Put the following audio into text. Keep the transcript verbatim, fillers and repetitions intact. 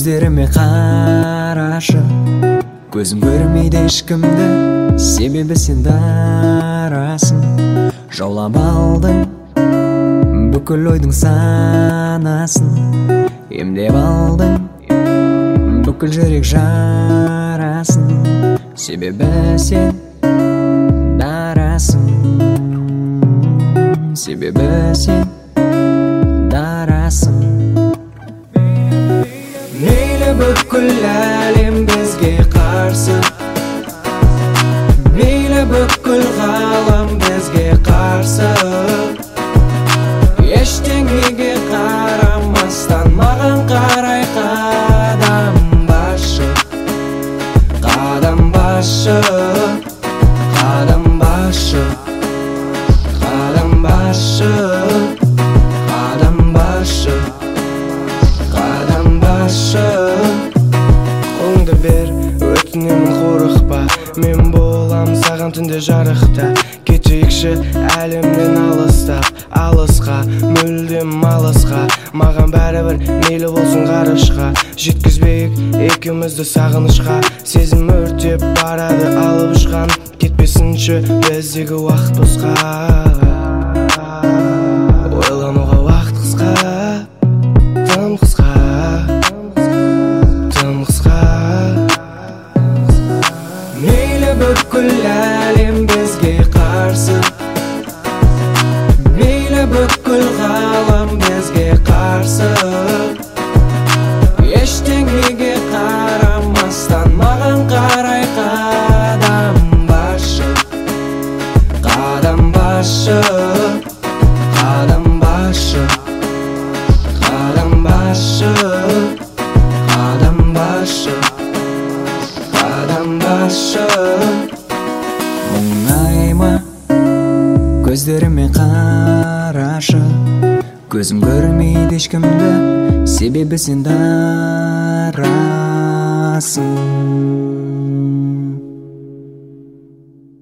Көздеріме қарашы, көзім көрмейді ешкімді, себебі сен дарасың. Жаулап алдың бүкіл ойдың санасын, емдеп алдың бүкіл жүрек жарасын, себебі сен дарасың. Себебі сен дарасың. Мейлі бүкіл әлем бізге қарсы, мейлі бүкіл ғалам бізге қарсы, ештеңеге қарамастан маған қарай қадам басшы, қадам басшы, қадам басшы, қадам басшы, қадам басшы, қадам басшы. Қолыңды бер, өтінемін қорықпа, мен болам саған түнде жарықта. Кетейікші әлемнен алыстап, алысқа, мүлдем алысқа. Маған бәрібір мейлі болсын ғарышқа, жеткізбейік екеумізді сағынышқа. Сезім өртеп барады алып ұшқан, кетпесінші біздегі уақыт босқа. Ойлануға уақыт қысқа, тым қысқа, тым қысқа. Мейлі бүкіл әлем бізге қарсы, мейлі бүкіл ғалам бізге қарсы, ештеңеге қарамастан маған қарай қадам басшы, қадам басшы, қадам басшы, қадам басшы, қадам басшы, қадам басшы. Мұңайма, көздеріме қарашы, көзім көрмейді ешкімді, себебі сен дарасың.